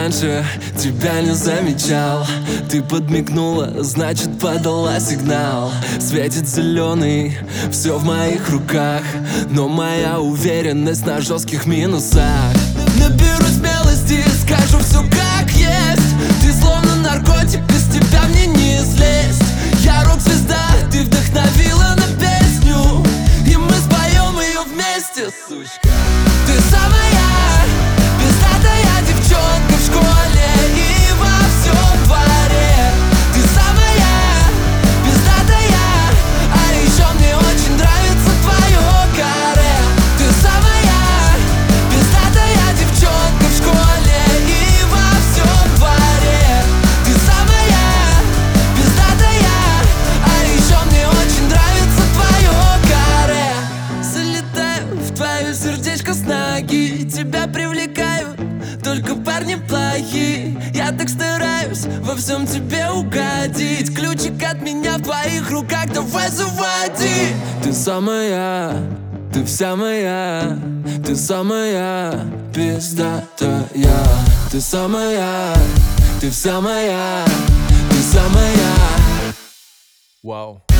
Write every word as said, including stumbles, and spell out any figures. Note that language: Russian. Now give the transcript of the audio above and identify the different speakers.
Speaker 1: раньше тебя не замечал. Ты подмигнула, значит подала сигнал. Светит зеленый, все в моих руках, но моя уверенность на жестких минусах. Наберу смелости, скажу все как есть. Ты словно наркотик, без тебя мне не слезть. Я рок-звезда, ты вдохновила на песню, и мы споем ее вместе, сучка. Ты самая пиздатая девчонка в школе и во всем дворе. Ты самая пиздатая, а еще мне очень нравится твое каре. Ты самая пиздатая девчонка в школе и во всем дворе. Ты самая пиздатая, а еще мне очень нравится твое каре. Залетаю в твое сердечко с ноги, тебя привлекают только парни плохие. Я так стараюсь во всем тебе угодить. Ключик от меня в твоих руках, давай заводи. Ты самая, ты вся моя, ты самая пиздатая. Ты самая, ты вся моя, ты самая.
Speaker 2: Вау.